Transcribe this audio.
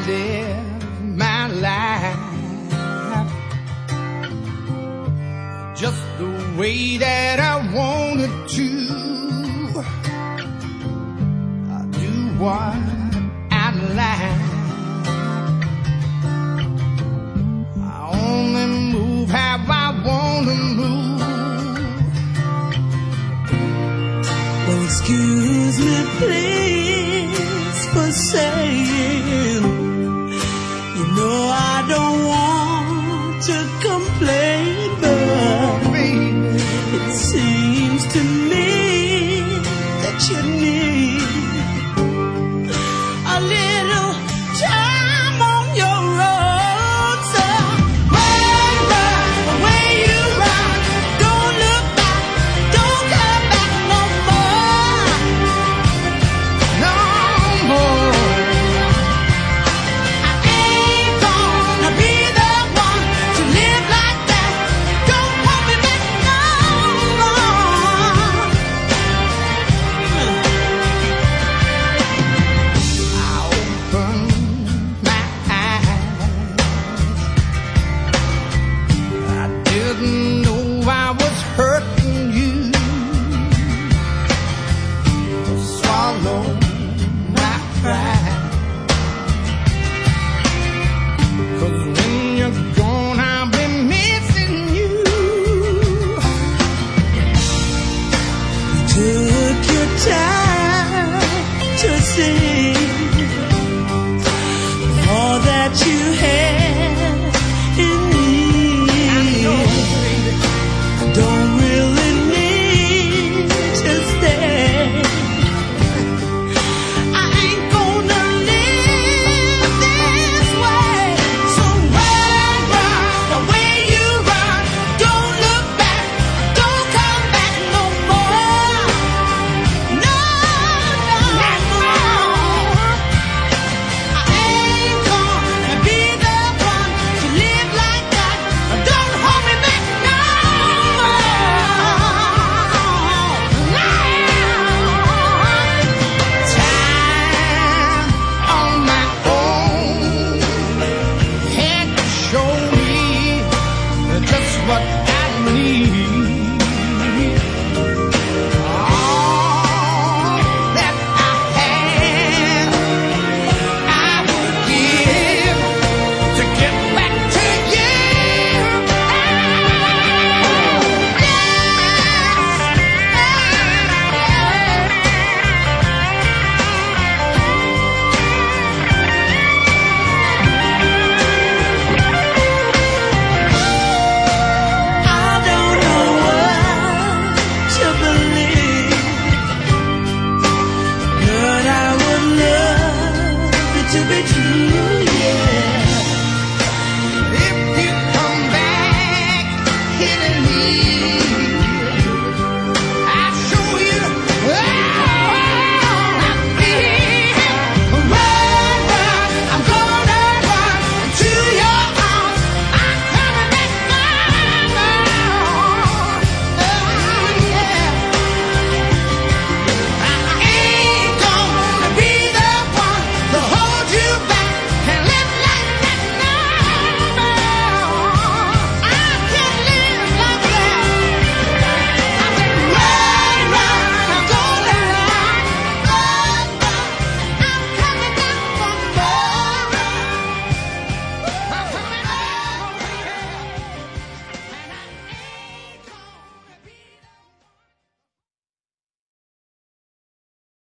live my life just the way that I wanted to. I do what I like. I only move how I want to move. Well, excuse me, please, for saying, you know I don't want to complain, but it seems to me that you need a little time on your own. So run, away you run. Don't look back, don't come back no more. No more. I ain't gonna be the one to live like that. Don't hold me back no more. I opened my eyes. I didn't know I was hurting you. Swallow my pride. 'Cause when you're gone, I'll be missing you. Took your time to see all that you had.